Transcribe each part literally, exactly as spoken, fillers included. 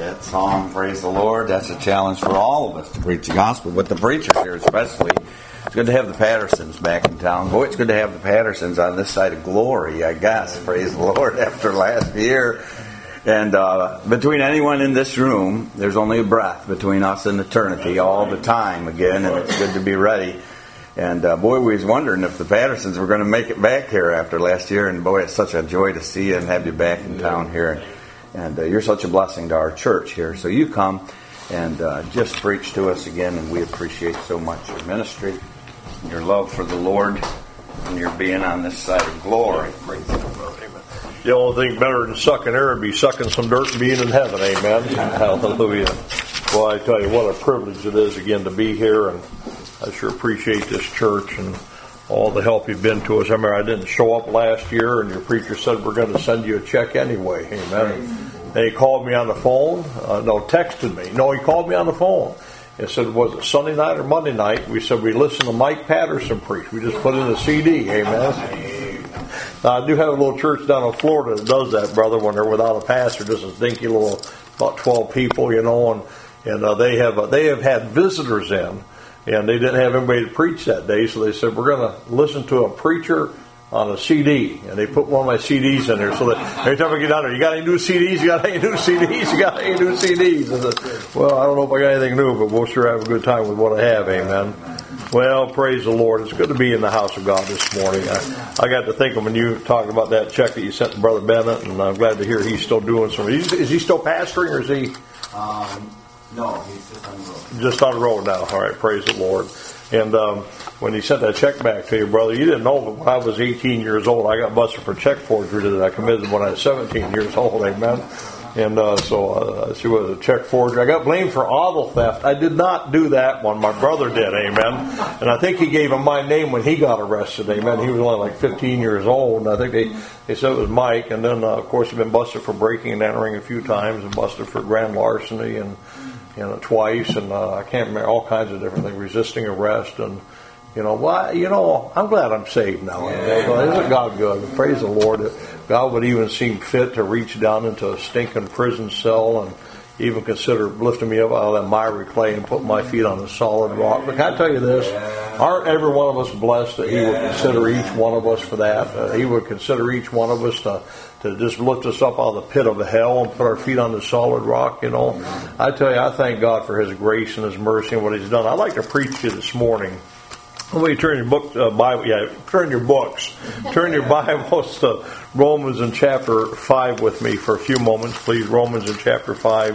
That song, praise the Lord, that's a challenge for all of us to preach the gospel, but the preachers here especially. It's good to have the Pattersons back in town. Boy, it's good to have the Pattersons on this side of glory, I guess, praise the Lord, after last year. And uh, between anyone in this room, there's only a breath between us and eternity all the time again, and it's good to be ready. And uh, boy, we was wondering if the Pattersons were going to make it back here after last year, and boy, it's such a joy to see you and have you back in town here. And uh, you're such a blessing to our church here. So you come and uh, just preach to us again, and we appreciate so much your ministry, your love for the Lord, and your being on this side of glory. Praise the Lord. Amen. The only thing better than sucking air would be sucking some dirt and being in heaven. Amen. Hallelujah. Well, I tell you, what a privilege it is again to be here, and I sure appreciate this church and all the help you've been to us. I remember I didn't show up last year, and your preacher said we're going to send you a check anyway. Amen. And he called me on the phone. Uh, no, texted me. No, he called me on the phone. He said, was it Sunday night or Monday night? We said we listened to Mike Patterson preach. We just put in a C D. Amen. Now, I do have a little church down in Florida that does that, brother, when they're without a pastor, just a dinky little, about twelve people, you know, and and uh, they have uh, they have had visitors in, and they didn't have anybody to preach that day, so they said, we're going to listen to a preacher on a C D, and they put one of my C Ds in there, so that every time I get down there, you got any new C Ds, you got any new C Ds, you got any new C Ds? I said, well, I don't know if I got anything new, but we'll sure have a good time with what I have, amen. Well, praise the Lord. It's good to be in the house of God this morning. I, I got to thinking when you talked about that check that you sent to Brother Bennett, and I'm glad to hear he's still doing some. Is, is he still pastoring, or is he? Um, no, he's just on the road. Just on the road now. All right, praise the Lord. And um, when he sent that check back to you, brother, you didn't know, but when I was eighteen years old, I got busted for check forgery that I committed when I was seventeen years old, amen. And uh, so uh, she was a check forgery. I got blamed for auto theft. I did not do that one. My brother did, amen. And I think he gave him my name when he got arrested, amen. He was only like fifteen years old, and I think they, they said it was Mike. And then, uh, of course, he'd been busted for breaking and entering a few times, and busted for grand larceny and you know twice, and uh, I can't remember all kinds of different things, resisting arrest, and you know, well, you know, I'm glad I'm saved now. Yeah. Isn't God good? Praise the Lord. God would even seem fit to reach down into a stinking prison cell and even consider lifting me up out of that miry clay and put my feet on a solid rock. But can I tell you this? Aren't every one of us blessed that He would consider each one of us for that? Uh, he would consider each one of us to to just lift us up out of the pit of hell and put our feet on the solid rock, you know. I tell you, I thank God for His grace and His mercy and what He's done. I'd like to preach to you this morning. When you turn your book, uh, Bible, yeah, turn your books, turn your Bibles to Romans in chapter five with me for a few moments, please. Romans in chapter five.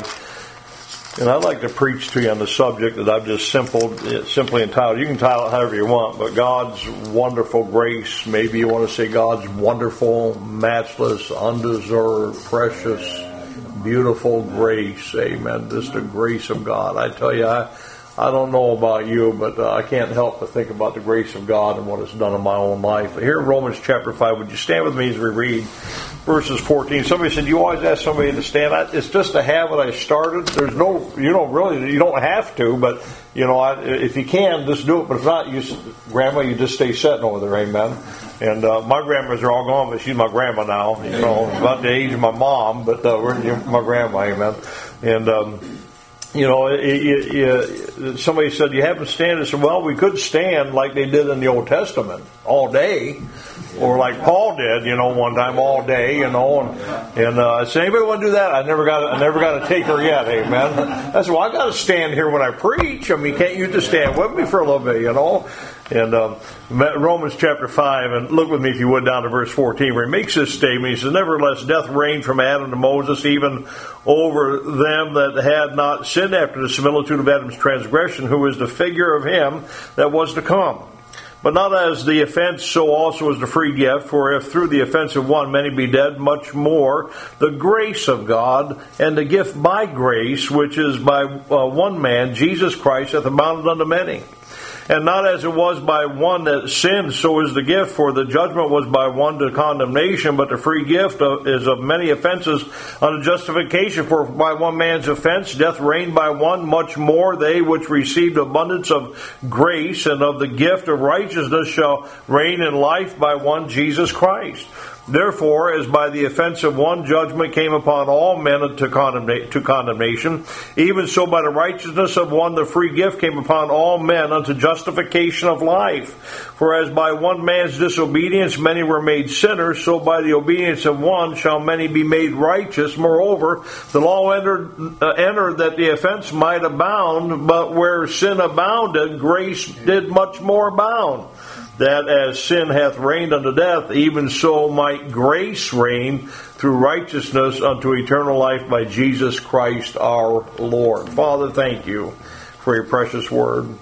And I'd like to preach to you on the subject that I've just simple, simply entitled. You can title it however you want, but God's wonderful grace. Maybe you want to say God's wonderful, matchless, undeserved, precious, beautiful grace. Amen. This is the grace of God. I tell you, I, I don't know about you, but uh, I can't help but think about the grace of God and what it's done in my own life. Here in Romans chapter five, would you stand with me as we read verses fourteen? Somebody said, you always ask somebody to stand. It's just a habit I started. There's no, you know, really, you don't have to, but, you know, I, if you can, just do it. But if not, you, Grandma, you just stay sitting over there, amen. And uh, my grandmas are all gone, but she's my grandma now, you know, about the age of my mom, but uh, we're my grandma, amen. And, um, You know, it, it, it, somebody said, you haven't stand. I said, well, we could stand like they did in the Old Testament all day, or like Paul did, you know, one time all day, you know. And, and uh, I said, anybody want to do that? I never got, I never got a taker yet, amen. I said, well, I got to stand here when I preach. I mean, can't you just stand with me for a little bit, you know? And um, Romans chapter five, and look with me if you would down to verse fourteen, where he makes this statement. He says, nevertheless, death reigned from Adam to Moses, even over them that had not sinned after the similitude of Adam's transgression, who is the figure of him that was to come. But not as the offense, so also is the free gift. For if through the offense of one many be dead, much more the grace of God and the gift by grace, which is by uh, one man, Jesus Christ, hath abounded unto many. And not as it was by one that sinned, so is the gift. For the judgment was by one to condemnation, but the free gift is of many offenses unto justification. For by one man's offense death reigned by one, much more they which received abundance of grace and of the gift of righteousness shall reign in life by one, Jesus Christ. Therefore, as by the offense of one judgment came upon all men to, condemna- to condemnation, even so by the righteousness of one the free gift came upon all men unto justification of life. For as by one man's disobedience many were made sinners, so by the obedience of one shall many be made righteous. Moreover, the law entered, uh, entered that the offense might abound, but where sin abounded, grace did much more abound. That as sin hath reigned unto death, even so might grace reign through righteousness unto eternal life by Jesus Christ our Lord. Father, thank you for your precious word.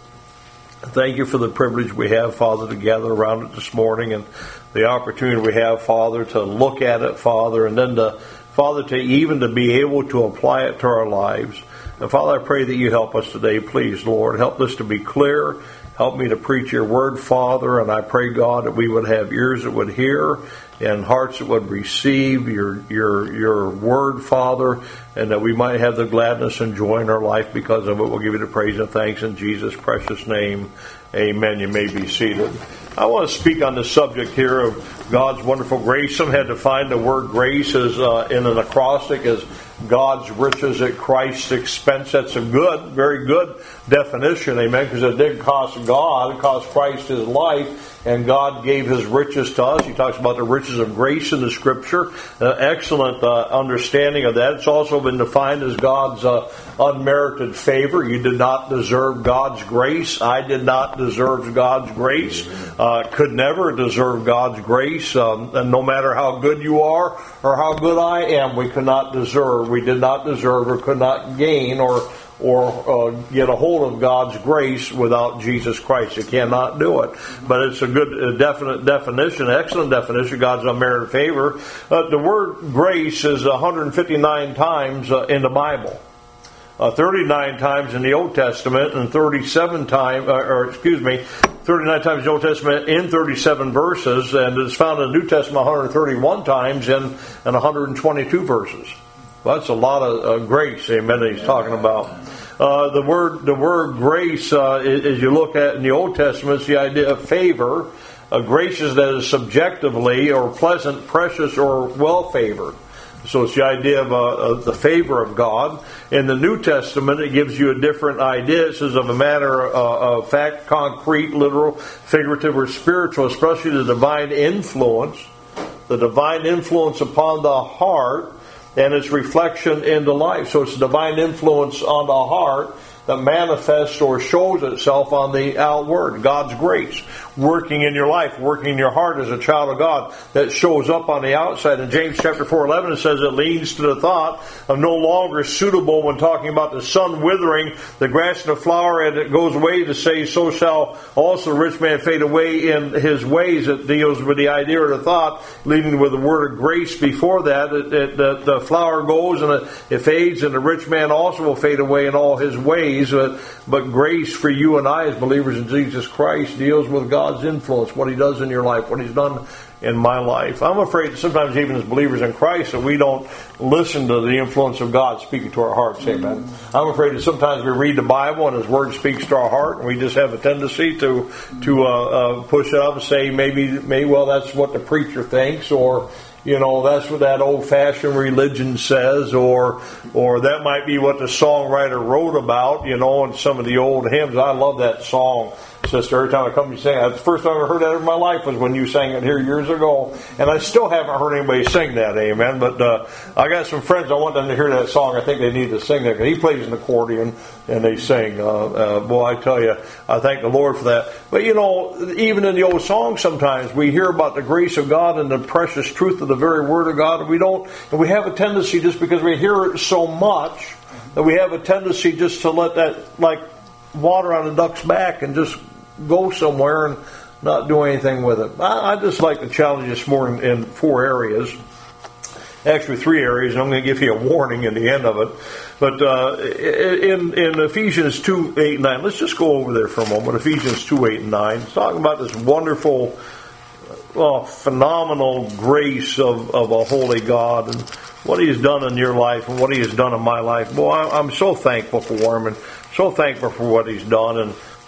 Thank you for the privilege we have, Father, to gather around it this morning, and the opportunity we have, Father, to look at it, Father, and then to, Father, to even to be able to apply it to our lives. And Father, I pray that you help us today, please, Lord. Help this to be clear. Help me to preach your word, Father, and I pray, God, that we would have ears that would hear and hearts that would receive your your your word, Father, and that we might have the gladness and joy in our life because of it. We'll give you the praise and thanks in Jesus' precious name. Amen. You may be seated. I want to speak on the subject here of God's wonderful grace. Some had defined the word grace as uh, in an acrostic as God's riches at Christ's expense. That's a good, very good definition, amen, because it did cost God, it cost Christ his life, and God gave his riches to us. He talks about the riches of grace in the Scripture. Uh, excellent uh, understanding of that. It's also been defined as God's uh, unmerited favor. You did not deserve God's grace. I did not deserve God's grace. Uh, could never deserve God's grace. Um, and no matter how good you are or how good I am, we could not deserve. We did not deserve or could not gain or or uh, get a hold of God's grace without Jesus Christ. You cannot do it. But it's a good, uh, definite definition, excellent definition, God's unmerited favor. Uh, the word grace is one hundred fifty-nine times uh, in the Bible. Uh, thirty-nine times in the Old Testament and thirty-seven times, uh, or excuse me, thirty-nine times in the Old Testament in thirty-seven verses, and it's found in the New Testament one hundred thirty-one times in, in one hundred twenty-two verses. Well, that's a lot of uh, grace, amen, that he's talking about. Uh, the word the word grace, uh, as you look at in the Old Testament, is the idea of favor. Uh, grace is that is subjectively or pleasant, precious, or well-favored. So it's the idea of, uh, of the favor of God. In the New Testament, it gives you a different idea. It says of a matter uh, of fact, concrete, literal, figurative, or spiritual, especially the divine influence, the divine influence upon the heart, and its reflection into life. So it's a divine influence on the heart that manifests or shows itself on the outward. God's grace working in your life, working in your heart as a child of God, that shows up on the outside. In James chapter four eleven, it says it leads to the thought of no longer suitable when talking about the sun withering, the grass and the flower, and it goes away to say, so shall also the rich man fade away in his ways. It deals with the idea or the thought, leading with the word of grace before that. It, it, the, the flower goes and it, it fades, and the rich man also will fade away in all his ways. But, but grace for you and I as believers in Jesus Christ deals with God's influence, what he does in your life, what he's done in my life. I'm afraid that sometimes even as believers in Christ that we don't listen to the influence of God speaking to our hearts. Amen. I'm afraid that sometimes we read the Bible and his word speaks to our heart, and we just have a tendency to to uh, uh, push it up and say maybe, maybe well that's what the preacher thinks, or you know, that's what that old-fashioned religion says, or or that might be what the songwriter wrote about, you know, in some of the old hymns. I love that song, sister. Every time I come, you sing it. The first time I heard that in my life was when you sang it here years ago, and I still haven't heard anybody sing that, amen. But uh, I got some friends, I want them to hear that song. I think they need to sing that, because he plays an accordion, and they sing. Uh, uh, boy, I tell you, I thank the Lord for that. But, you know, even in the old songs sometimes, we hear about the grace of God and the precious truth of the very Word of God, and we don't, and we have a tendency, just because we hear it so much, that we have a tendency just to let that, like water on a duck's back, and just go somewhere and not do anything with it. I, I'd just like to challenge you this morning in four areas. Actually, three areas, and I'm going to give you a warning in the end of it. But uh, in, in Ephesians two, eight, and nine, let's just go over there for a moment. Ephesians two, eight, and nine. It's talking about this wonderful, well, phenomenal grace of, of a holy God and what He has done in your life and what He has done in my life. Boy, I'm so thankful for Him and so thankful for what He's done. And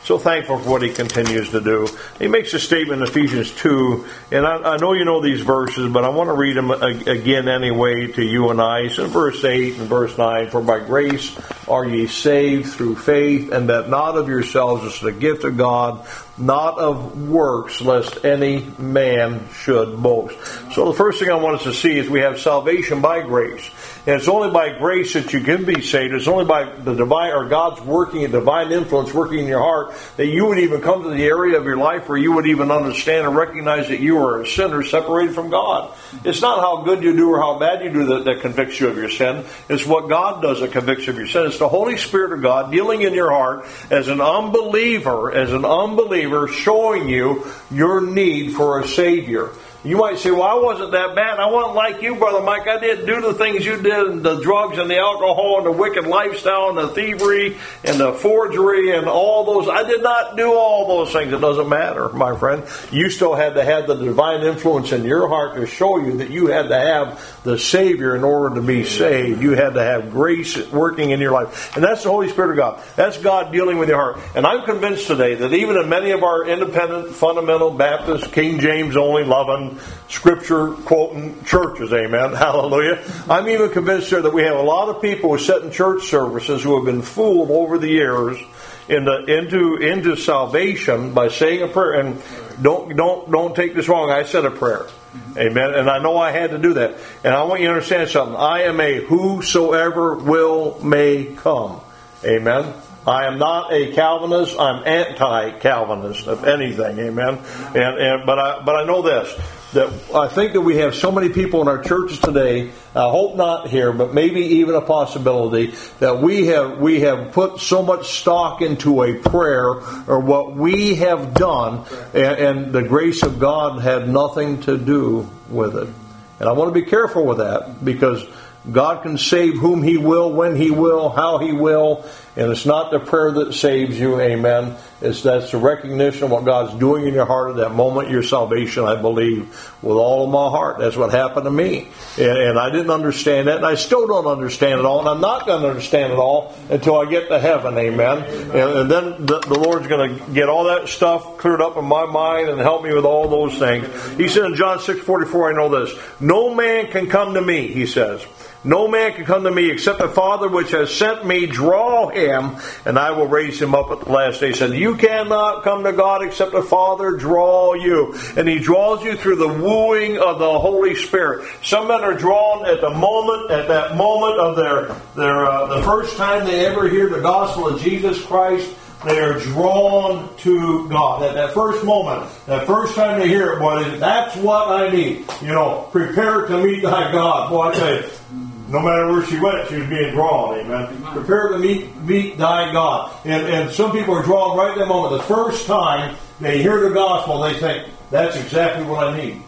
So thankful for what he continues to do. He makes a statement in Ephesians two, and I, I know you know these verses, but I want to read them again anyway to you and I. It's in verse eight and verse nine. For by grace are ye saved through faith, and that not of yourselves, is the gift of God, not of works, lest any man should boast. So the first thing I want us to see is we have salvation by grace. And it's only by grace that you can be saved. It's only by the divine, or God's working, a divine influence working in your heart, that you would even come to the area of your life where you would even understand and recognize that you are a sinner separated from God. It's not how good you do or how bad you do that, that convicts you of your sin. It's what God does that convicts you of your sin. It's the Holy Spirit of God dealing in your heart as an unbeliever, as an unbeliever, showing you your need for a Savior. You might say, well, I wasn't that bad. I wasn't like you, Brother Mike. I didn't do the things you did, and the drugs and the alcohol and the wicked lifestyle and the thievery and the forgery and all those. I did not do all those things. It doesn't matter, my friend. You still had to have the divine influence in your heart to show you that you had to have the Savior in order to be saved. You had to have grace working in your life. And that's the Holy Spirit of God. That's God dealing with your heart. And I'm convinced today that even in many of our independent, fundamental Baptist, King James only, loving, Scripture quoting churches, amen, hallelujah. I'm even convinced here that we have a lot of people who sit in church services who have been fooled over the years into into into salvation by saying a prayer. And don't don't don't take this wrong. I said a prayer, amen. And I know I had to do that. And I want you to understand something. I am a whosoever will may come, amen. I am not a Calvinist. I'm anti-Calvinist, if anything, amen. And and but I but I know this, that I think that we have so many people in our churches today. I hope not here, but maybe even a possibility that we have we have put so much stock into a prayer or what we have done, and, and the grace of God had nothing to do with it. And I want to be careful with that, because God can save whom He will, when He will, how He will. And it's not the prayer that saves you, amen. It's that's the recognition of what God's doing in your heart at that moment, your salvation, I believe, with all of my heart. That's what happened to me. And, and I didn't understand that, and I still don't understand it all, and I'm not going to understand it all until I get to heaven, amen. And, and then the, the Lord's going to get all that stuff cleared up in my mind and help me with all those things. He said in John six forty-four, I know this, no man can come to me, He says. No man can come to me except the Father which has sent me draw him, and I will raise him up at the last day. He said, you cannot come to God except the Father draw you. And He draws you through the wooing of the Holy Spirit. Some men are drawn at the moment, at that moment of their, their uh, the first time they ever hear the gospel of Jesus Christ. They are drawn to God. At that first moment, that first time they hear it, boy, that's what I need. You know, prepare to meet thy God. Boy, I tell you, no matter where she went, she was being drawn, amen. Prepare to meet, meet thy God. And, and some people are drawn right at that moment. The first time they hear the gospel, they think, that's exactly what I need.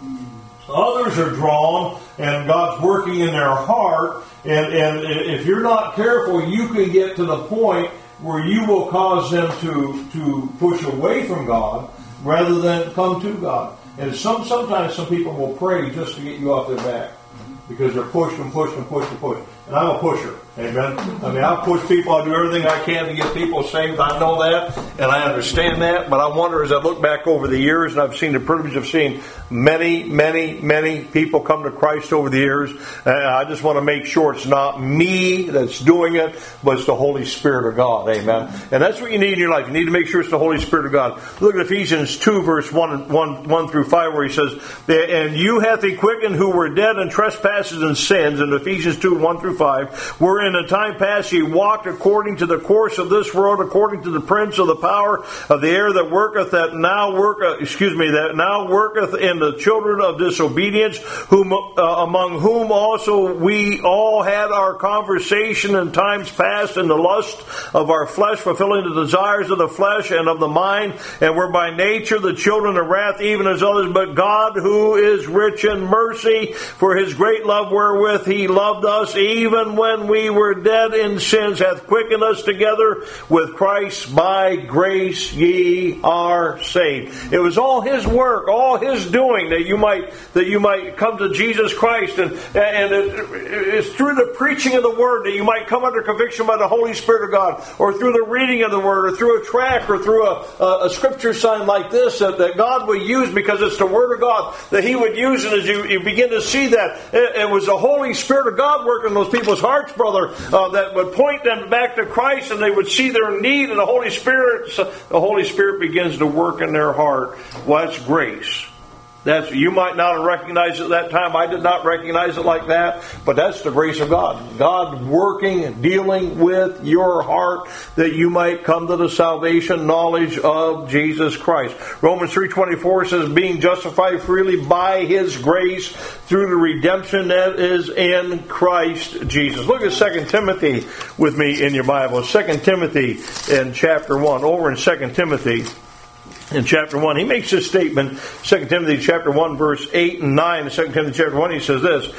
Others are drawn, and God's working in their heart. And, and if you're not careful, you can get to the point where you will cause them to, to push away from God rather than come to God. And some sometimes some people will pray just to get you off their back, because they're pushed and pushed and pushed and pushed. And I'm a pusher. Amen. I mean, I push people. I do everything I can to get people saved. I know that, and I understand that. But I wonder, as I look back over the years, and I've seen the privilege of seeing many, many, many people come to Christ over the years. Uh, I just want to make sure it's not me that's doing it, but it's the Holy Spirit of God. Amen. And that's what you need in your life. You need to make sure it's the Holy Spirit of God. Look at Ephesians two, verse one, one, one through five, where he says, and you hath he quickened who were dead in trespasses and sins, in Ephesians two, one through five, wherein in a time past ye walked according to the course of this world, according to the prince of the power of the air that worketh, that now worketh, excuse me, that now worketh in the children of disobedience, whom uh, among whom also we all had our conversation in times past in the lust of our flesh, fulfilling the desires of the flesh and of the mind, and were by nature the children of wrath, even as others. But God, who is rich in mercy, for his great love wherewith he loved us, even when we we were dead in sins, hath quickened us together with Christ. By grace ye are saved. It was all His work, all His doing, that you might that you might come to Jesus Christ, and and it, it's through the preaching of the Word that you might come under conviction by the Holy Spirit of God, or through the reading of the Word, or through a tract, or through a, a, a scripture sign like this that, that God would use, because it's the Word of God that He would use. And as you, you begin to see that, it, it was the Holy Spirit of God working in those people's hearts, brother, uh, that would point them back to Christ, and they would see their need, and the Holy Spirit, so the Holy Spirit begins to work in their heart. Well, that's grace. That's, you might not have recognized it at that time. I did not recognize it like that. But that's the grace of God. God working, dealing with your heart, that you might come to the salvation knowledge of Jesus Christ. Romans three twenty-four says, being justified freely by His grace through the redemption that is in Christ Jesus. Look at Second Timothy with me in your Bible. Second Timothy in chapter one. Over in Second Timothy. In chapter one, he makes this statement, Second Timothy chapter one, verse eight and nine. Second Timothy chapter one, he says this,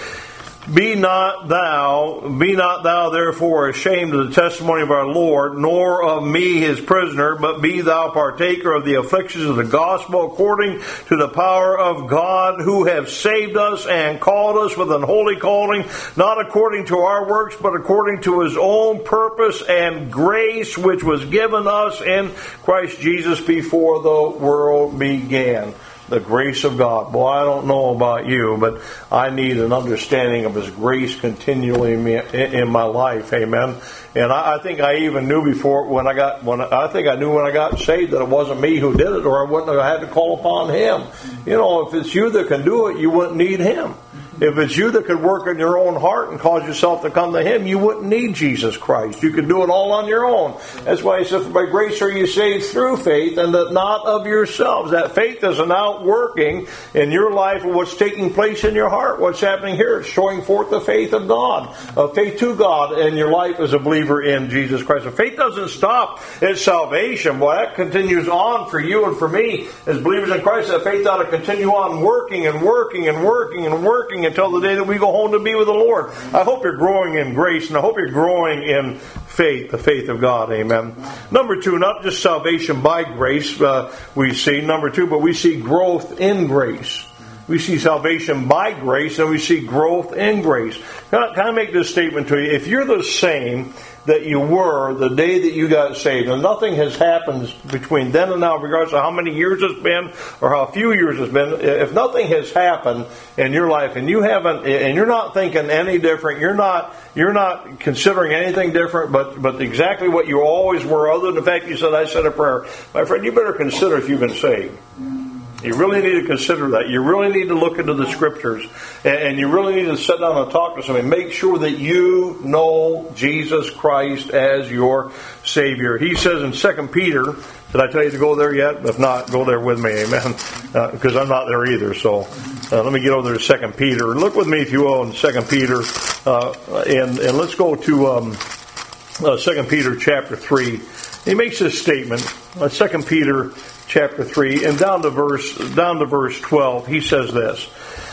Be not thou, be not thou therefore ashamed of the testimony of our Lord, nor of me his prisoner, but be thou partaker of the afflictions of the gospel, according to the power of God, who have saved us and called us with an holy calling, not according to our works, but according to His own purpose and grace, which was given us in Christ Jesus before the world began. The grace of God. Well, I don't know about you, but I need an understanding of His grace continually in my life. Amen. And I, I think I even knew before when I got when I think I knew when I got saved that it wasn't me who did it, or I wouldn't have had to call upon Him. You know, if it's you that can do it, you wouldn't need Him. If it's you that could work in your own heart and cause yourself to come to Him, you wouldn't need Jesus Christ. You could do it all on your own. That's why He said, for by grace are you saved through faith, and that not of yourselves. That faith is an outworking in your life of what's taking place in your heart. What's happening here? It's showing forth the faith of God, a faith to God in your life as a believer in Jesus Christ. So faith doesn't stop at salvation. Well, that continues on for you and for me as believers in Christ. That faith ought to continue on working and working and working and working until the day that we go home to be with the Lord. I hope you're growing in grace, and I hope you're growing in faith, the faith of God. Amen. Number two, not just salvation by grace, uh, we see, number two, but we see growth in grace. We see salvation by grace, and we see growth in grace. Can I, can I make this statement to you? If you're the same that you were the day that you got saved, and nothing has happened between then and now, regardless of how many years it's been or how few years it's been, if nothing has happened in your life, and you haven't, and you're not thinking any different, you're not, you're not considering anything different, but but exactly what you always were, other than the fact you said, I said a prayer, my friend, you better consider if you've been saved. You really need to consider that. You really need to look into the Scriptures. And you really need to sit down and talk to somebody. Make sure that you know Jesus Christ as your Savior. He says in Second Peter, did I tell you to go there yet? If not, go there with me, amen. Uh, because I'm not there either. So uh, let me get over there to Second Peter. Look with me, if you will, in Second Peter. Uh, and, and let's go to um, uh, Second Peter chapter three. He makes this statement. Uh, Second Peter chapter three, and down to verse down to verse twelve, he says this.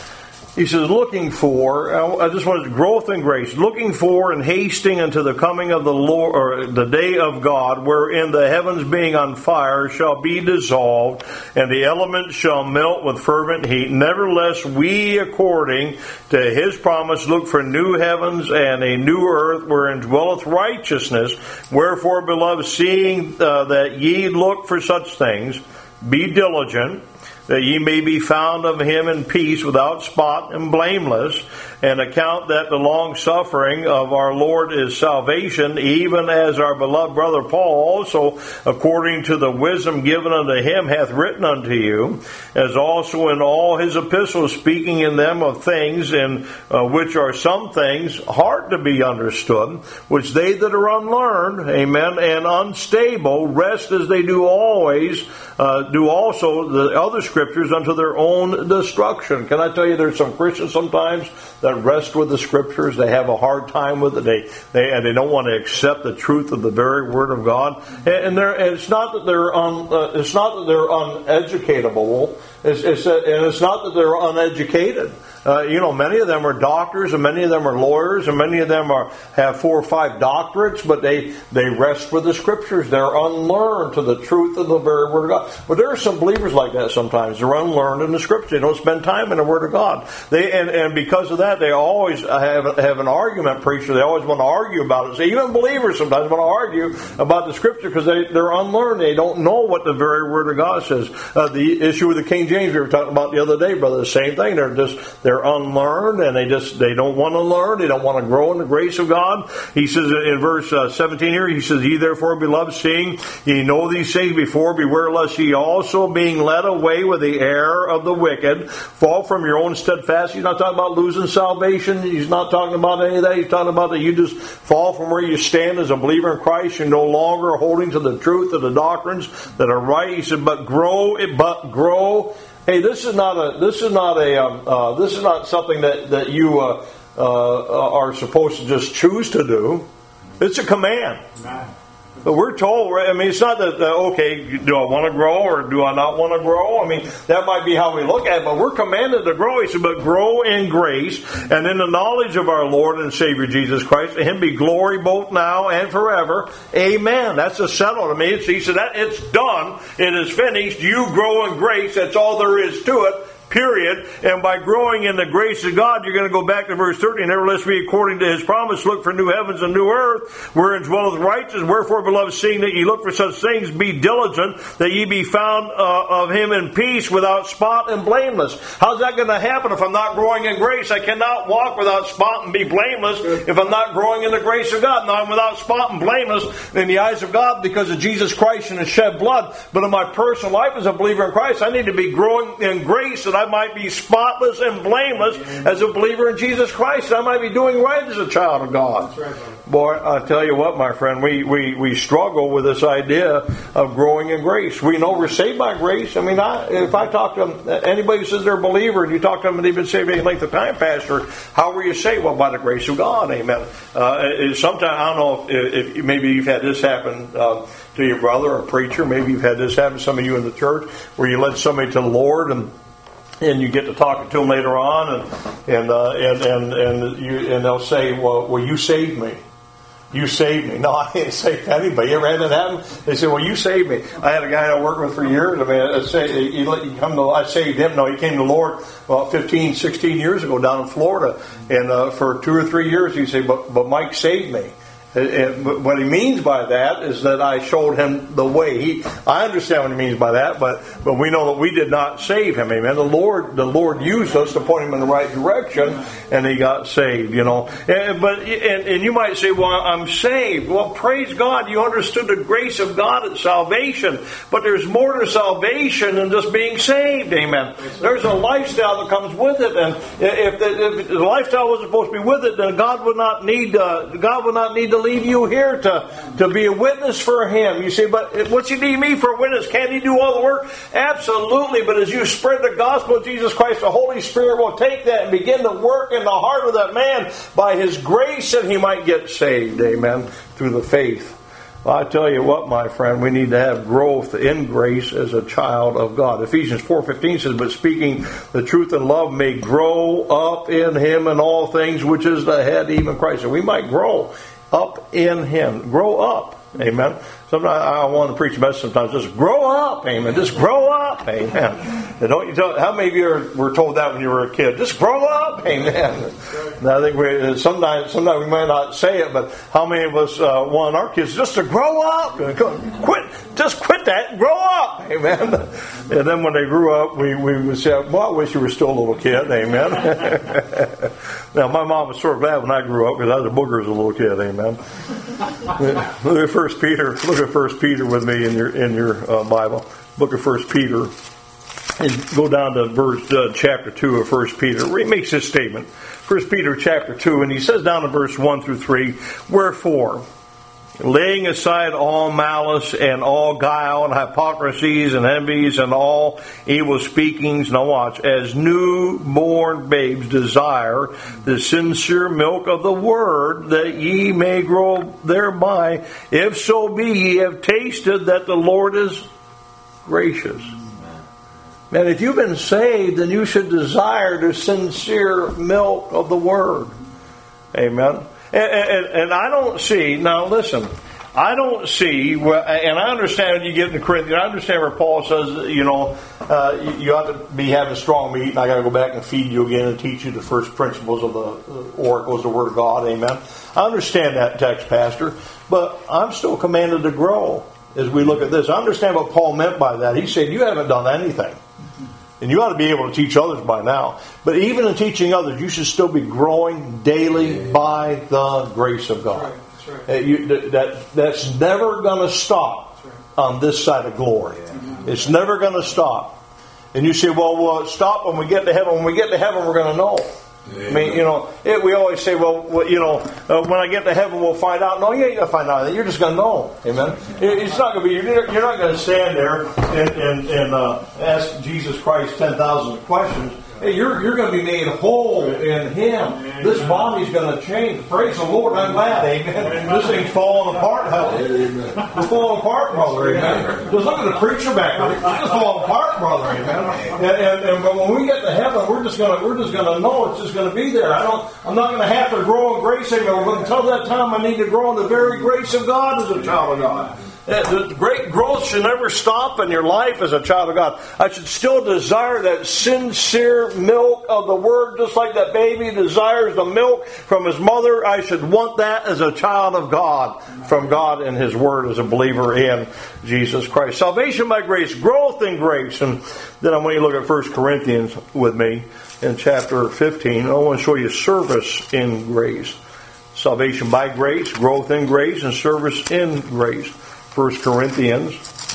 He says, looking for, I just wanted growth in grace, looking for and hasting unto the coming of the Lord, or the day of God, wherein the heavens being on fire shall be dissolved, and the elements shall melt with fervent heat. Nevertheless, we, according to His promise, look for new heavens and a new earth, wherein dwelleth righteousness. Wherefore, beloved, seeing uh, that ye look for such things, be diligent, that ye may be found of Him in peace, without spot and blameless, and account that the long suffering of our Lord is salvation, even as our beloved brother Paul also, according to the wisdom given unto him, hath written unto you, as also in all his epistles, speaking in them of things in uh, which are some things hard to be understood, which they that are unlearned, amen, and unstable, rest as they do always, uh, do also the other scriptures unto their own destruction. Can I tell you, there's some Christians sometimes that rest with the Scriptures. They have a hard time with it. They they and they don't want to accept the truth of the very Word of God. And, and, and it's not that they're un, uh, it's not that they're uneducatable. It's, it's a, and it's not that they're uneducated. Uh, you know, many of them are doctors, and many of them are lawyers, and many of them are have four or five doctorates, but they, they rest with the Scriptures. They're unlearned to the truth of the very Word of God. But there are some believers like that sometimes. They're unlearned in the Scriptures. They don't spend time in the Word of God. They and, and because of that, they always have, have an argument, preacher. They always want to argue about it. So even believers sometimes want to argue about the Scripture because they, they're unlearned. They don't know what the very Word of God says. Uh, the issue with the King James we were talking about the other day, brother, the same thing. They're just they're unlearned, and they just they don't want to learn. They don't want to grow in the grace of God. He says in verse uh, seventeen here, he says, "Ye therefore, beloved, seeing ye know these things before, beware lest ye also, being led away with the error of the wicked, fall from your own steadfast." He's not talking about losing salvation. He's not talking about any of that. He's talking about that you just fall from where you stand as a believer in Christ. You're no longer holding to the truth of the doctrines that are right. He said, "But grow, but grow." Hey, this is not a. This is not a. Um, uh, this is not something that that you uh, uh, are supposed to just choose to do. It's a command. But we're told. Right? I mean, it's not that. Uh, okay, do I want to grow or do I not want to grow? I mean, that might be how we look at it. But we're commanded to grow. He said, "But grow in grace and in the knowledge of our Lord and Savior Jesus Christ. To Him be glory both now and forever. Amen." That's a settled. I mean, it's, he said that it's done. It is finished. You grow in grace. That's all there is to it. Period. And by growing in the grace of God, you're going to go back to verse thirteen. "Nevertheless, we, according to His promise, look for new heavens and new earth, wherein dwelleth righteousness. Wherefore, beloved, seeing that ye look for such things, be diligent, that ye be found uh, of Him in peace, without spot and blameless." How's that going to happen if I'm not growing in grace? I cannot walk without spot and be blameless if I'm not growing in the grace of God. Now, I'm without spot and blameless in the eyes of God because of Jesus Christ and His shed blood. But in my personal life as a believer in Christ, I need to be growing in grace, that I might be spotless and blameless as a believer in Jesus Christ. I might be doing right as a child of God. Right, boy, I tell you what, my friend, we, we, we struggle with this idea of growing in grace. We know we're saved by grace. I mean, I, if I talk to them, anybody who says they're a believer, and you talk to them and they've been saved any length of time, Pastor, how were you saved? Well, by the grace of God. Amen. Uh, sometimes, I don't know if, if maybe you've had this happen uh, to your brother or preacher. Maybe you've had this happen to some of you in the church, where you led somebody to the Lord, and And you get to talking to them later on, and and uh, and and and, you, and they'll say, "Well, well, you saved me. You saved me." No, I didn't save anybody. You ever had that happen? They say, "Well, you saved me." I had a guy I worked with for years. I mean, I say he let you come to. I saved him. No, he came to the Lord about fifteen, sixteen years ago down in Florida, and uh, for two or three years he said, "But but Mike saved me." And what he means by that is that I showed him the way. He, I understand what he means by that, but but we know that we did not save him. Amen. The Lord, the Lord used us to point him in the right direction, and he got saved. You know. And, but and, and you might say, "Well, I'm saved." Well, praise God, you understood the grace of God at salvation. But there's more to salvation than just being saved. Amen. There's a lifestyle that comes with it, and if the, if the lifestyle wasn't supposed to be with it, then God would not need uh, God would not need to leave you here to, to be a witness for Him. You say, "But what's He need me for a witness? Can't He do all the work?" Absolutely. But as you spread the gospel of Jesus Christ, the Holy Spirit will take that and begin to work in the heart of that man by His grace, and he might get saved. Amen. Through the faith. Well, I tell you what, my friend, we need to have growth in grace as a child of God. Ephesians four fifteen says, "But speaking the truth in love may grow up in Him in all things, which is the head, even Christ." So we might grow up in Him. Grow up. Amen. Sometimes I want to preach a message sometimes. Just grow up. Amen. Just grow up. Amen. And don't you tell, how many of you were told that when you were a kid? Just grow up. Amen. And I think we, sometimes, sometimes we might not say it, but how many of us uh, want our kids just to grow up? Quit. Just quit that and grow up. Amen. And then when they grew up, we, we would say, "Well, I wish you were still a little kid." Amen. Now, my mom was sort of glad when I grew up because I was a booger as a little kid. Amen. Look at First Peter. Look at First Peter with me in your in your uh, Bible. Book of First Peter, and go down to verse uh, chapter two of First Peter. He makes this statement. First Peter chapter two, and he says down in verse one through three, "Wherefore, laying aside all malice and all guile and hypocrisies and envies and all evil speakings," now watch, "as newborn babes desire the sincere milk of the word, that ye may grow thereby, if so be ye have tasted that the Lord is gracious." Man, if you've been saved, then you should desire the sincere milk of the Word. Amen. And, and, and I don't see, now listen, I don't see, and I understand when you get into Corinthians, I understand where Paul says, you know, uh, you ought to be having strong meat, and I got to go back and feed you again and teach you the first principles of the oracles, the Word of God. Amen. I understand that text, Pastor, but I'm still commanded to grow as we look at this. I understand what Paul meant by that. He said, you haven't done anything. And you ought to be able to teach others by now. But even in teaching others, you should still be growing daily by the grace of God. That's right. That's right. You, that, that's never going to stop on this side of glory. It's never going to stop. And you say, well, we'll stop when we get to heaven. When we get to heaven, we're going to know. I mean, you know, it, we always say, well, well you know, uh, when I get to heaven, we'll find out. No, you ain't going to find out. You're just going to know. Amen. It, it's not going to be, you're, you're not going to stand there and, and, and uh, ask Jesus Christ ten thousand questions. Hey, you're, you're going to be made whole in Him. This body's going to change. Praise the Lord. I'm glad. Amen. This thing's falling apart. Hallelujah. We're falling apart, brother. Amen. Just look at the preacher back there. It's just falling apart, brother. Amen. And, and, and but when we get to heaven, we're just going to we're just going to know it's just going to be there. I don't. I'm not going to have to grow in grace. Amen. But until that time, I need to grow in the very grace of God as a child of God. The great growth should never stop in your life as a child of God. I should still desire that sincere milk of the Word, just like that baby desires the milk from his mother. I should want that as a child of God, from God and His Word as a believer in Jesus Christ. Salvation by grace, growth in grace. And then I want you to look at First Corinthians with me in chapter fifteen. I want to show you service in grace. Salvation by grace, growth in grace, and service in grace. First Corinthians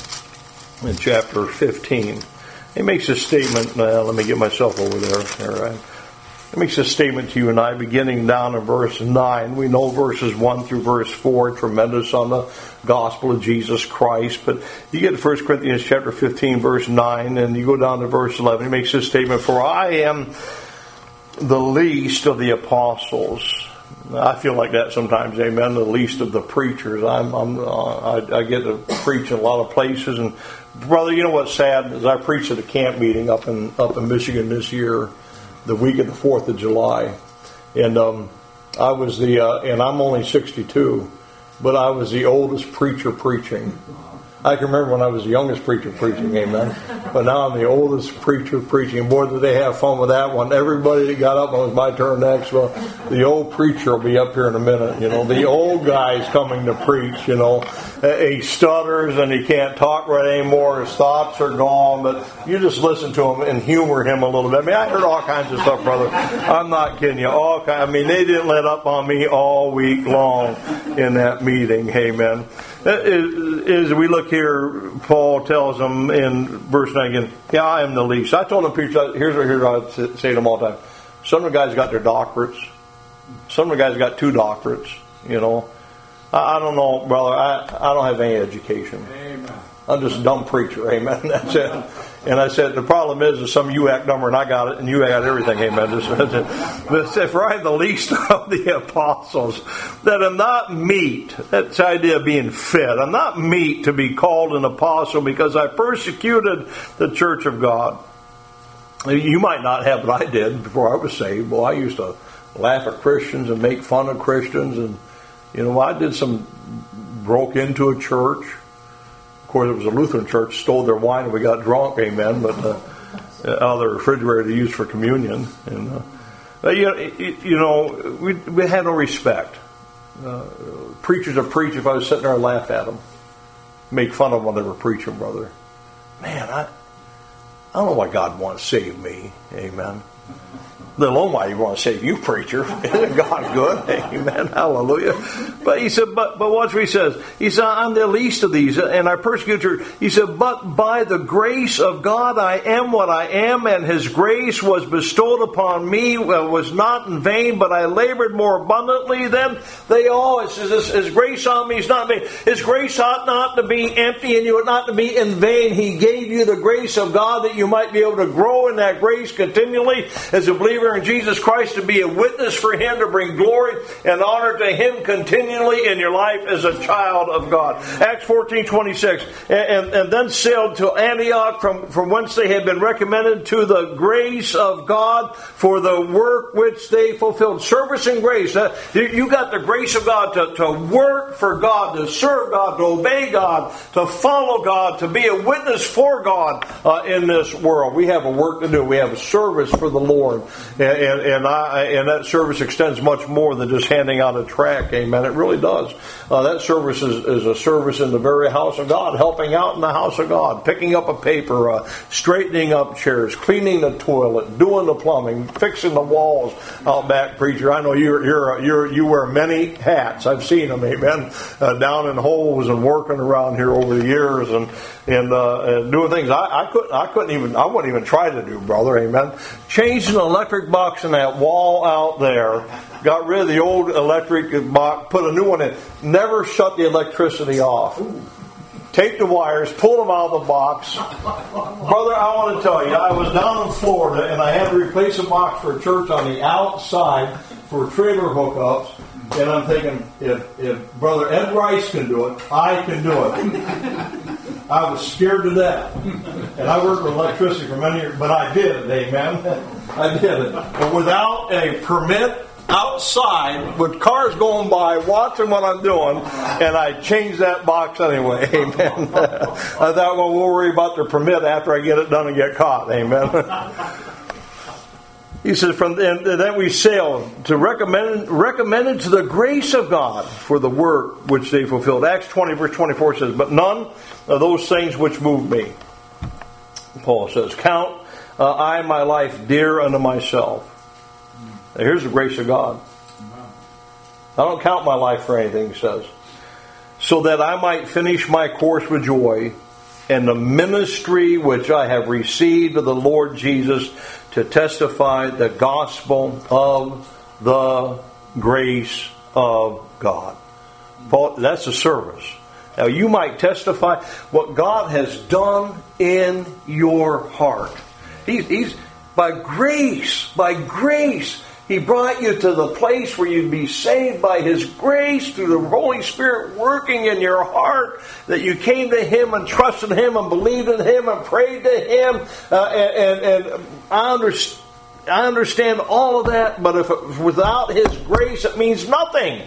in chapter fifteen. He makes a statement. Well, let me get myself over there. All right. He makes a statement to you and I, beginning down in verse nine. We know verses one through verse four, tremendous on the gospel of Jesus Christ. But you get to First Corinthians chapter fifteen, verse nine, and you go down to verse eleven. He makes this statement, for I am the least of the apostles. I feel like that sometimes, amen, the least of the preachers. I'm, I'm, uh, I, I get to preach in a lot of places. And, brother, you know what's sad is I preached at a camp meeting up in up in Michigan this year, the week of the fourth of July. And um, I was the, uh, and I'm only sixty-two, but I was the oldest preacher preaching. I can remember when I was the youngest preacher preaching, amen. But now I'm the oldest preacher preaching. Boy, did they have fun with that one. Everybody that got up when it was my turn next, well, the old preacher will be up here in a minute. You know, the old guy's coming to preach, you know. He stutters and he can't talk right anymore. His thoughts are gone. But you just listen to him and humor him a little bit. I mean, I heard all kinds of stuff, brother. I'm not kidding you. All kind, I mean, they didn't let up on me all week long in that meeting. Amen. As we look here, Paul tells them in verse nine again, yeah, I am the least. I told them, here's what, here's what I say to them all the time. Some of the guys got their doctorates. Some of the guys got two doctorates, you know. I, I don't know, brother. I, I don't have any education. Amen. I'm just a dumb preacher. Amen. That's it. And I said, the problem is, is some of you act dumber and I got it, and you got everything. Amen. But said, for I am the least of the apostles, that am not meet. That's the idea of being fit. I'm not meet to be called an apostle because I persecuted the church of God. You might not have, but I did before I was saved. Well, I used to laugh at Christians and make fun of Christians. And, you know, I did some, broke into a church. Of course, it was a Lutheran church, stole their wine and we got drunk, amen, but uh, out of the refrigerator to use for communion. And uh, but, you, you know, we, we had no respect. Uh, preachers are preach. If I was sitting there, I'd laugh at them, make fun of them when they were preaching, brother. Man, I, I don't know why God wants to save me, amen. Let alone why you want to save you, preacher. Isn't God good? Amen. Hallelujah. But he said, but but watch what he says. He said, I'm the least of these, and I persecute her. He said, but by the grace of God I am what I am, and His grace was bestowed upon me, uh, was not in vain, but I labored more abundantly than they all. It says, His, His grace on me is not in vain. His grace ought not to be empty, and you ought not to be in vain. He gave you the grace of God that you might be able to grow in that grace continually as a believer Savior in Jesus Christ, to be a witness for Him, to bring glory and honor to Him continually in your life as a child of God. Acts fourteen twenty-six. And, and, and then sailed to Antioch, from, from whence they had been recommended to the grace of God for the work which they fulfilled. Service and grace. Uh, you, you got the grace of God to, to work for God, to serve God, to obey God, to follow God, to be a witness for God uh, in this world. We have a work to do. We have a service for the Lord. And, and, and, I, and that service extends much more than just handing out a tract. Amen. It really does. Uh, that service is, is a service in the very house of God, helping out in the house of God, picking up a paper, uh, straightening up chairs, cleaning the toilet, doing the plumbing, fixing the walls out back, preacher. I know you're, you're, you're, you wear many hats. I've seen them, amen, uh, down in holes and working around here over the years and and, uh, and doing things I, I couldn't I couldn't even I wouldn't even try to do, brother, amen. Changed an electric box in that wall out there, got rid of the old electric box, put a new one in, never shut the electricity off. Take the wires, pull them out of the box. Brother, I want to tell you, I was down in Florida and I had to replace a box for a church on the outside for trailer hookups. And I'm thinking, if, if Brother Ed Rice can do it, I can do it. I was scared to death. And I worked with electricity for many years, but I did it, amen. I did it. But without a permit, outside with cars going by watching what I'm doing, and I changed that box anyway. Amen. I thought, well, we'll worry about the permit after I get it done and get caught. Amen. He says, from and then we sailed to recommend recommended to the grace of God for the work which they fulfilled. Acts twenty verse twenty-four says, but none of those things which moved me. Paul says, count uh, I my life dear unto myself. Now, here's the grace of God. I don't count my life for anything, he says. So that I might finish my course with joy and the ministry which I have received of the Lord Jesus to testify the gospel of the grace of God. Paul, that's a service. Now you might testify what God has done in your heart. He's, he's by grace, by grace, He brought you to the place where you'd be saved by His grace through the Holy Spirit working in your heart, that you came to Him and trusted Him and believed in Him and prayed to Him. Uh, and, and, and I, understand, I understand all of that, but if it, without His grace, it means nothing.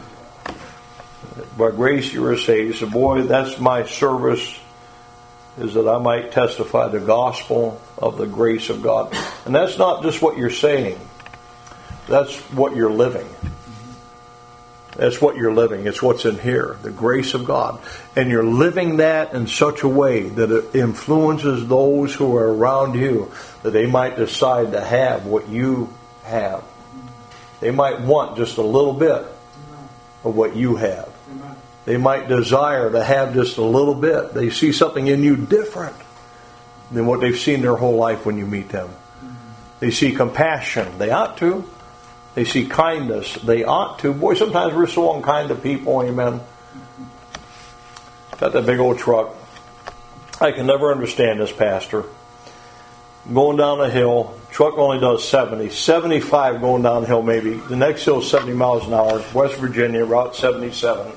By grace you are saved. So boy, that's my service, is that I might testify the gospel of the grace of God. And that's not just what you're saying. That's what you're living. That's what you're living. It's what's in here, the grace of God. And you're living that in such a way that it influences those who are around you, that they might decide to have what you have. They might want just a little bit of what you have. They might desire to have just a little bit. They see something in you different than what they've seen their whole life when you meet them. They see compassion. They ought to. They see kindness. They ought to. Boy, sometimes we're so unkind to people. Amen. Got that big old truck. I can never understand this, Pastor. Going down a hill. Truck only does seventy. seventy-five going down the hill maybe. The next hill is seventy miles an hour. West Virginia, Route seventy-seven.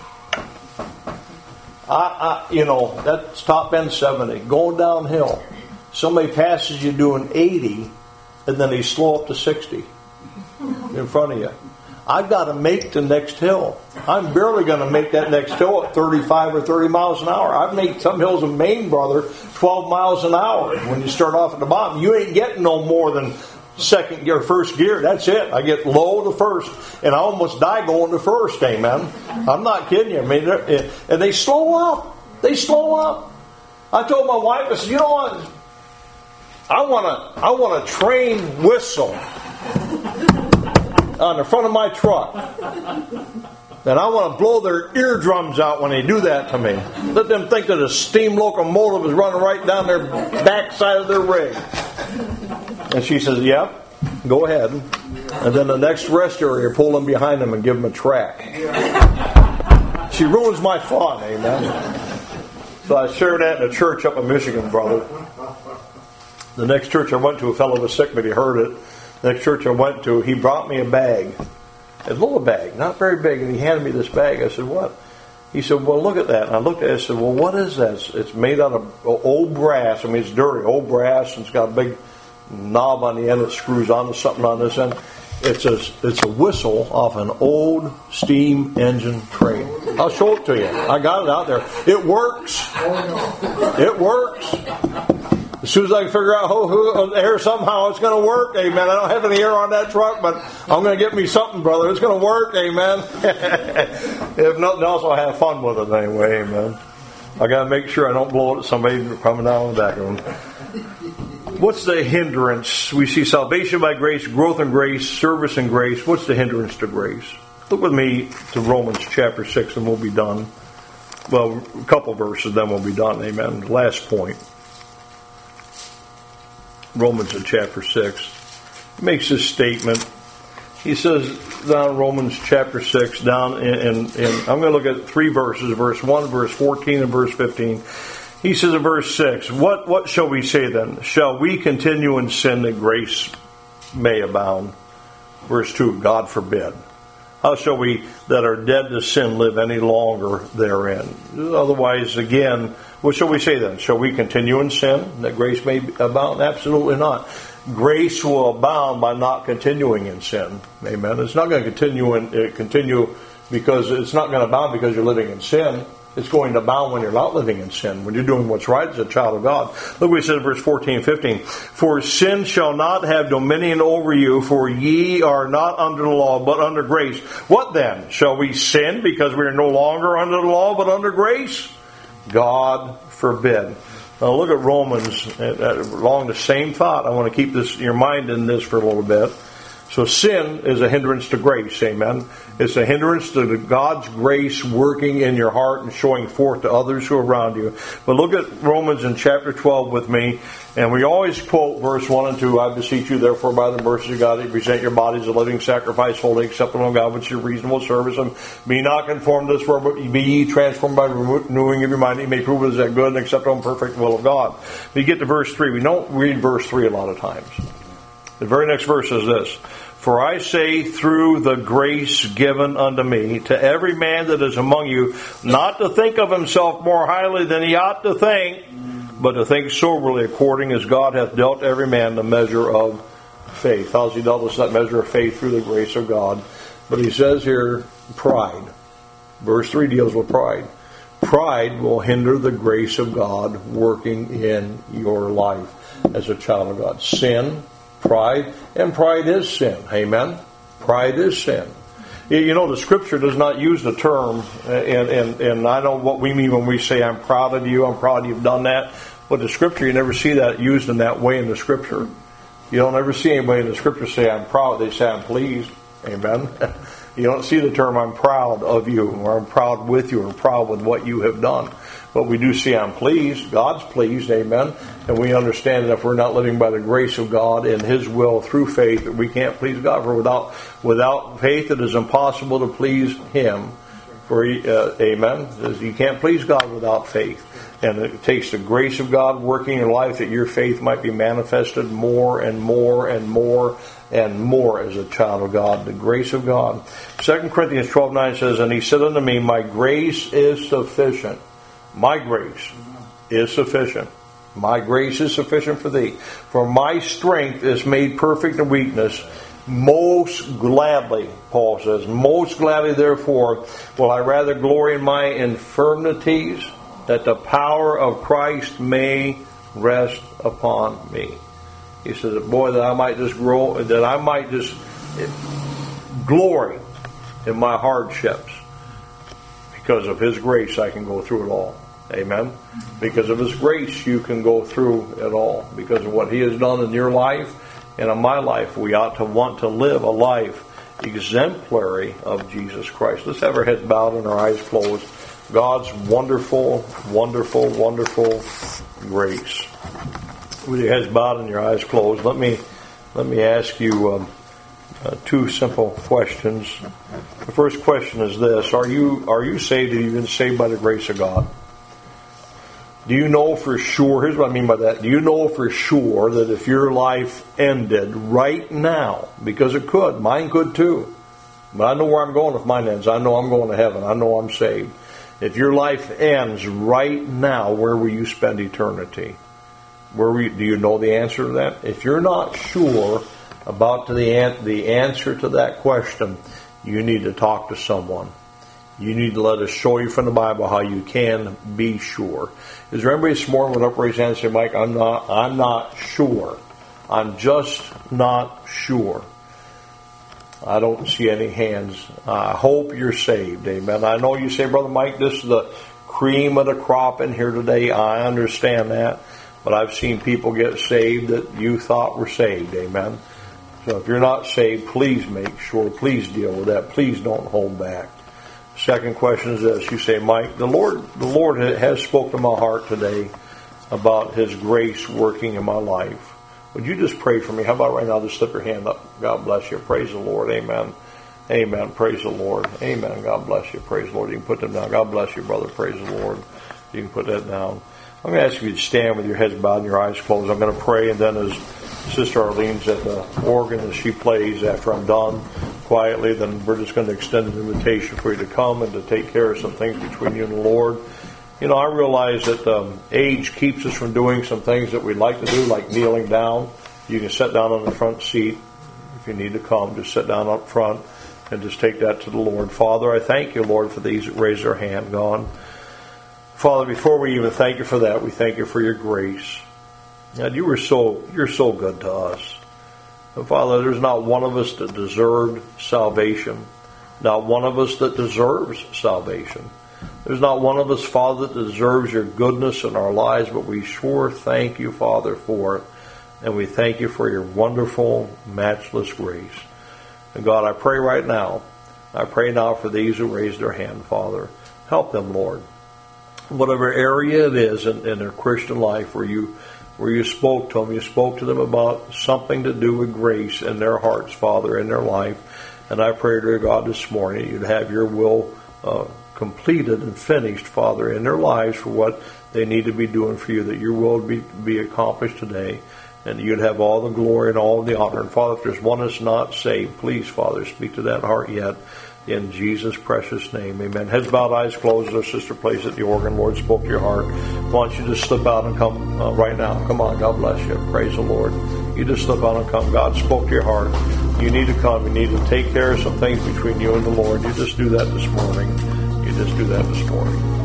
I, I, you know, that's top end seventy. Going downhill. Somebody passes you doing eighty, and then they slow up to sixty. In front of you. I've got to make the next hill. I'm barely going to make that next hill at thirty-five or thirty miles an hour. I've made some hills in Maine, brother, twelve miles an hour. When you start off at the bottom, you ain't getting no more than second gear, first gear. That's it. I get low to first, and I almost die going to first. Amen. I'm not kidding you. I mean, and they slow up. They slow up. I told my wife, I said, you know what? I want to. I want a train whistle on the front of my truck. And I want to blow their eardrums out when they do that to me. Let them think that a steam locomotive is running right down their backside of their rig. And she says, yep, go ahead. And then the next rest area, pull them behind them and give them a track. She ruins my fun, amen. So I shared that in a church up in Michigan, brother. The next church I went to, a fellow was sick, but he heard it. next church I went to, he brought me a bag. A little bag, not very big, and he handed me this bag. I said, what? He said, well, look at that. And I looked at it and I said, well, what is that? It's made out of old brass. I mean, it's dirty, old brass, and it's got a big knob on the end that screws onto something on this end. It's a, it's a whistle off an old steam engine train. I'll show it to you. I got it out there. It works. It works. As soon as I can figure out who, who air somehow, it's going to work. Amen. I don't have any air on that truck, but I'm going to get me something, brother. It's going to work. Amen. If nothing else, I'll have fun with it anyway. Amen. I got to make sure I don't blow it at somebody coming down the back of them. What's the hindrance? We see salvation by grace, growth in grace, service in grace. What's the hindrance to grace? Look with me to Romans chapter six and we'll be done. Well, a couple verses, then we'll be done. Amen. Last point. Romans in chapter six. He makes this statement. He says down in Romans chapter six, down in, in, in I'm going to look at three verses, verse one, verse fourteen, and verse fifteen. He says in verse six, What what shall we say then? Shall we continue in sin that grace may abound? Verse two, God forbid. How shall we that are dead to sin live any longer therein? Otherwise, again, what shall we say then? Shall we continue in sin that grace may abound? Absolutely not. Grace will abound by not continuing in sin. Amen. It's not going to continue in, uh, continue because it's not going to abound because you're living in sin. It's going to abound when you're not living in sin, when you're doing what's right as a child of God. Look what he said in verse fourteen and fifteen. For sin shall not have dominion over you, for ye are not under the law, but under grace. What then? Shall we sin because we are no longer under the law, but under grace? God forbid. Now look at Romans, along the same thought. I want to keep this your mind in this for a little bit. So sin is a hindrance to grace, amen. It's a hindrance to God's grace working in your heart and showing forth to others who are around you. But look at Romans in chapter twelve with me, and we always quote verse one and two, I beseech you therefore by the mercies of God that you present your bodies a living sacrifice, holy, acceptable unto God, which is your reasonable service, and be not conformed to this world, but be ye transformed by renewing of your mind, that you may prove what is that good and acceptable and perfect will of God. But you get to verse three. We don't read verse three a lot of times. The very next verse is this. For I say through the grace given unto me, to every man that is among you, not to think of himself more highly than he ought to think, but to think soberly according as God hath dealt every man the measure of faith. How has he dealt us that measure of faith? Through the grace of God. But he says here, pride. Verse three deals with pride. Pride will hinder the grace of God working in your life as a child of God. Sin, pride, and pride is sin. Amen? Pride is sin. You know, the Scripture does not use the term, and, and, and I know what we mean when we say, I'm proud of you, I'm proud you've done that. But the Scripture, you never see that used in that way in the Scripture. You don't ever see anybody in the Scripture say, I'm proud. They say, I'm pleased. Amen? You don't see the term, I'm proud of you, or I'm proud with you, or proud with what you have done. But we do see I'm pleased. God's pleased, amen. And we understand that if we're not living by the grace of God and His will through faith, that we can't please God. For without without faith, it is impossible to please Him. For uh, amen. You can't please God without faith. And it takes the grace of God working in your life that your faith might be manifested more and more and more and more as a child of God. The grace of God. Second Corinthians twelve nine says, And he said unto me, My grace is sufficient. My grace is sufficient. My grace is sufficient for thee. For my strength is made perfect in weakness. Most gladly, Paul says, most gladly, therefore, will I rather glory in my infirmities, that the power of Christ may rest upon me. He says, boy, that I might just grow, that I might just glory in my hardships. Because of His grace, I can go through it all. Amen? Because of His grace, you can go through it all. Because of what He has done in your life and in my life, we ought to want to live a life exemplary of Jesus Christ. Let's have our heads bowed and our eyes closed. God's wonderful, wonderful, wonderful grace. With your heads bowed and your eyes closed, let me let me ask you um, uh, two simple questions. The first question is this: Are you are you saved? Have you been saved by the grace of God? Do you know for sure, here's what I mean by that, do you know for sure that if your life ended right now, because it could, mine could too, but I know where I'm going if mine ends. I know I'm going to heaven. I know I'm saved. If your life ends right now, where will you spend eternity? Where will you, do you know the answer to that? If you're not sure about the, the answer to that question, you need to talk to someone. You need to let us show you from the Bible how you can be sure. Is there anybody this morning would upraise hand and say, Mike, I'm not, I'm not sure. I'm just not sure. I don't see any hands. I hope you're saved. Amen. I know you say, Brother Mike, this is the cream of the crop in here today. I understand that. But I've seen people get saved that you thought were saved. Amen. So if you're not saved, please make sure. Please deal with that. Please don't hold back. Second question is this. You say, Mike, the Lord, the Lord has spoken to my heart today about His grace working in my life. Would you just pray for me? How about right now, just slip your hand up. God bless you. Praise the Lord. Amen. Amen. Praise the Lord. Amen. God bless you. Praise the Lord. You can put them down. God bless you, brother. Praise the Lord. You can put that down. I'm going to ask you to stand with your heads bowed and your eyes closed. I'm going to pray, and then as Sister Arlene's at the organ as she plays, after I'm done quietly, then we're just going to extend an invitation for you to come and to take care of some things between you and the Lord. You know, I realize that um, age keeps us from doing some things that we'd like to do, like kneeling down. You can sit down on the front seat if you need to come. Just sit down up front and just take that to the Lord. Father, I thank you, Lord, for these that raise their hand, God. Father, before we even thank you for that, we thank you for your grace. God, you were so, you're so good to us. And Father, there's not one of us that deserved salvation. Not one of us that deserves salvation. There's not one of us, Father, that deserves your goodness in our lives, but we sure thank you, Father, for it. And we thank you for your wonderful, matchless grace. And God, I pray right now, I pray now for these who raise their hand, Father. Help them, Lord. Whatever area it is in, in their Christian life where you where you spoke to them, you spoke to them about something to do with grace in their hearts, Father, in their life. And I pray, dear God, this morning you'd have your will uh, completed and finished, Father, in their lives for what they need to be doing for you, that your will be, be accomplished today, and you'd have all the glory and all the honor. And Father, if there's one that's not saved, please, Father, speak to that heart yet. In Jesus' precious name, amen. Heads bowed, eyes closed. Our sister plays at the organ. Lord spoke to your heart. Why don't you just slip out and come uh, right now? Come on, God bless you. Praise the Lord. You just slip out and come. God spoke to your heart. You need to come. You need to take care of some things between you and the Lord. You just do that this morning. You just do that this morning.